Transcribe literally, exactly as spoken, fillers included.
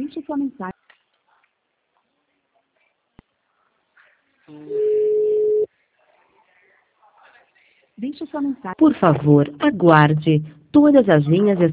Deixe sua mensagem. Deixe sua mensagem. Por favor, aguarde. Todas as linhas